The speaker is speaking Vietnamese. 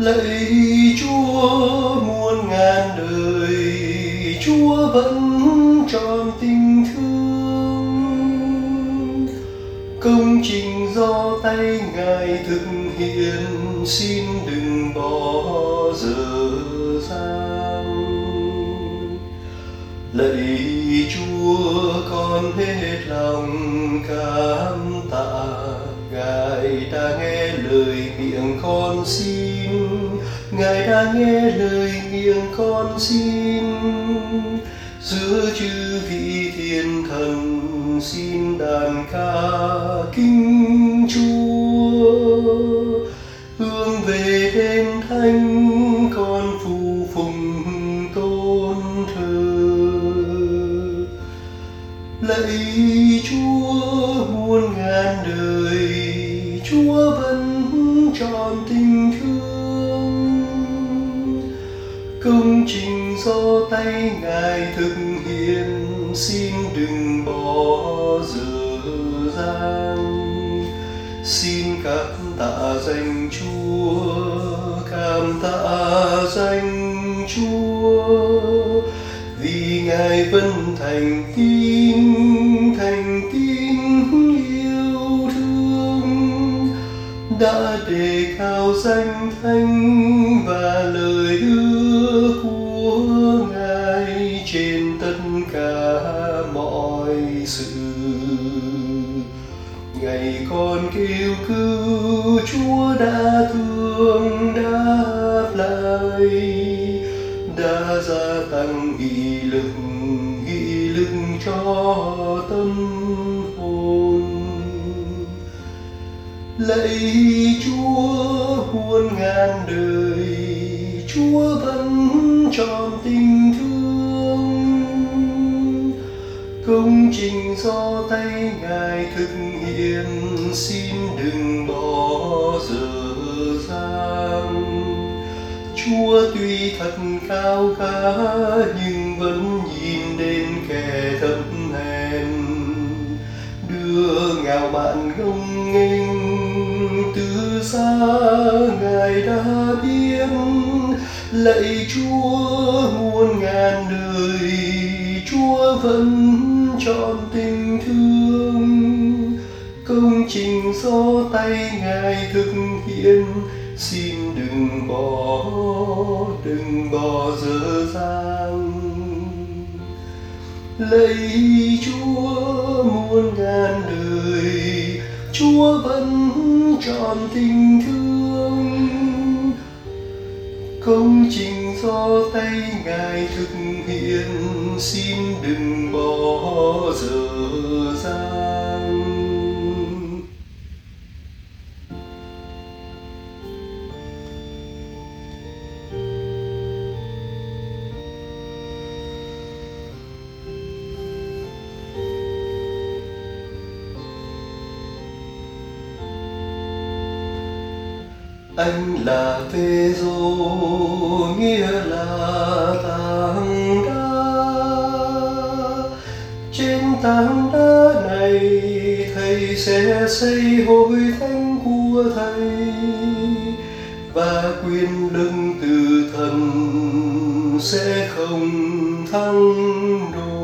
Lạy Chúa muôn ngàn đời, Chúa vẫn tròn tình thương. Công trình do tay Ngài thực hiện, xin đừng bỏ dở dang. Lạy Chúa, con hết lòng cảm tạ, Ngài đã nghe lời miệng con xin, Ngài đã nghe lời miệng con xin. Giữa chư vị thiên thần xin đàn ca kính Chúa, hướng về đền thánh con phù phụng tôn thờ. Lạy Chúa muôn ngàn đời, Chúa vẫn tròn tình thương. Công trình do tay Ngài thực hiện, xin đừng bỏ dở dang. Xin cảm tạ danh Chúa, cảm tạ danh Chúa, vì Ngài vẫn thành tín yêu thương, đã đề cao danh thánh và lời hứa của Ngài trên tất cả mọi sự. Ngày con kêu cứu, Chúa đã thương đáp lại, đã gia tăng nghị lực cho tâm hồn. Lạy Chúa muôn ngàn đời, Chúa vẫn tròn tình thương. Công trình do tay Ngài thực hiện, xin đừng bỏ dở dang. Chúa tuy thật cao cả, nhưng vẫn nhìn đến kẻ thấp hèn, đưa ngạo mạn ngông nghênh từ xa Ngài đã biết. Lạy Chúa muôn ngàn đời, Chúa vẫn tròn tình thương. Công trình do tay Ngài thực hiện, xin đừng bỏ dở dang. Lạy Chúa muôn ngàn đời, Chúa vẫn tròn tình thương. Công trình do tay Ngài thực hiện, xin đừng bỏ dở dang. Anh là Phêrô, nghĩa là tảng đá. Trên tảng đá này, Thầy sẽ xây hội thánh của Thầy, và quyền lực từ thần sẽ không thắng nổi.